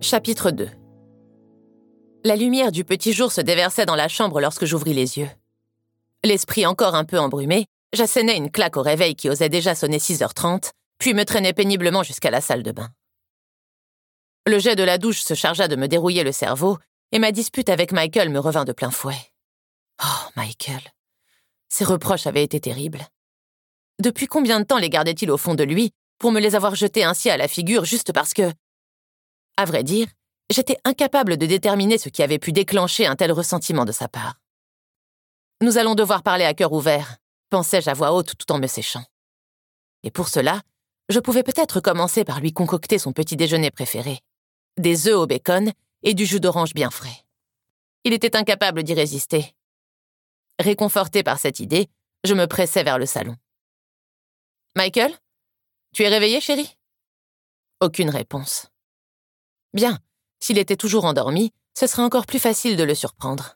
Chapitre 2. La lumière du petit jour se déversait dans la chambre lorsque j'ouvris les yeux. L'esprit encore un peu embrumé, j'assénais une claque au réveil qui osait déjà sonner 6h30, puis me traînais péniblement jusqu'à la salle de bain. Le jet de la douche se chargea de me dérouiller le cerveau, et ma dispute avec Michael me revint de plein fouet. Oh, Michael. Ses reproches avaient été terribles. Depuis combien de temps les gardait-il au fond de lui pour me les avoir jetés ainsi à la figure juste parce que... À vrai dire, j'étais incapable de déterminer ce qui avait pu déclencher un tel ressentiment de sa part. Nous allons devoir parler à cœur ouvert, pensais-je à voix haute tout en me séchant. Et pour cela, je pouvais peut-être commencer par lui concocter son petit déjeuner préféré, des œufs au bacon et du jus d'orange bien frais. Il était incapable d'y résister. Réconforté par cette idée, je me pressai vers le salon. « Michael, tu es réveillé, chérie ?» Aucune réponse. Bien, s'il était toujours endormi, ce serait encore plus facile de le surprendre.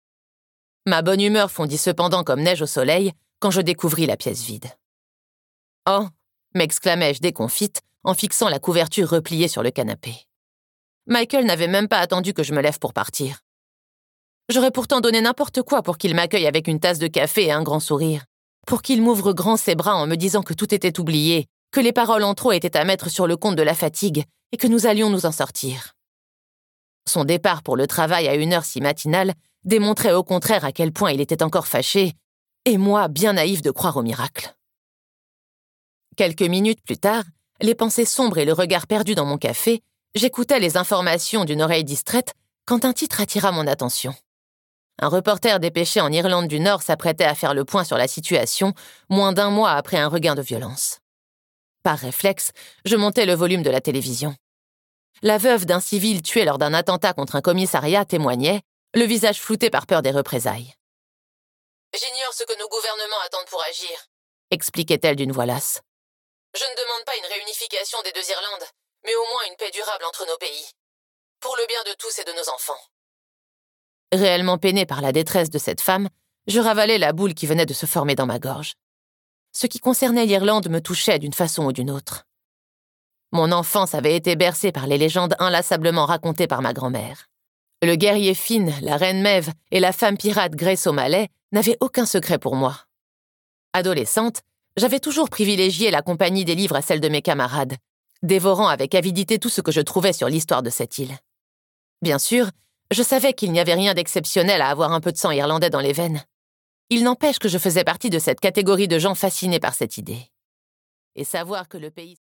Ma bonne humeur fondit cependant comme neige au soleil quand je découvris la pièce vide. « Oh !» m'exclamai-je déconfite en fixant la couverture repliée sur le canapé. Michael n'avait même pas attendu que je me lève pour partir. J'aurais pourtant donné n'importe quoi pour qu'il m'accueille avec une tasse de café et un grand sourire, pour qu'il m'ouvre grand ses bras en me disant que tout était oublié, que les paroles en trop étaient à mettre sur le compte de la fatigue et que nous allions nous en sortir. Son départ pour le travail à une heure si matinale démontrait au contraire à quel point il était encore fâché, et moi bien naïf de croire au miracle. Quelques minutes plus tard, les pensées sombres et le regard perdu dans mon café, j'écoutais les informations d'une oreille distraite quand un titre attira mon attention. Un reporter dépêché en Irlande du Nord s'apprêtait à faire le point sur la situation, moins d'un mois après un regain de violence. Par réflexe, je montai le volume de la télévision. La veuve d'un civil tué lors d'un attentat contre un commissariat témoignait, le visage flouté par peur des représailles. « J'ignore ce que nos gouvernements attendent pour agir, » expliquait-elle d'une voix lasse. « Je ne demande pas une réunification des deux Irlandes, mais au moins une paix durable entre nos pays. Pour le bien de tous et de nos enfants. » Réellement peiné par la détresse de cette femme, je ravalai la boule qui venait de se former dans ma gorge. Ce qui concernait l'Irlande me touchait d'une façon ou d'une autre. Mon enfance avait été bercée par les légendes inlassablement racontées par ma grand-mère. Le guerrier Finn, la reine Maeve et la femme pirate Grace O'Malley n'avaient aucun secret pour moi. Adolescente, j'avais toujours privilégié la compagnie des livres à celle de mes camarades, dévorant avec avidité tout ce que je trouvais sur l'histoire de cette île. Bien sûr, je savais qu'il n'y avait rien d'exceptionnel à avoir un peu de sang irlandais dans les veines. Il n'empêche que je faisais partie de cette catégorie de gens fascinés par cette idée. Et savoir que le pays...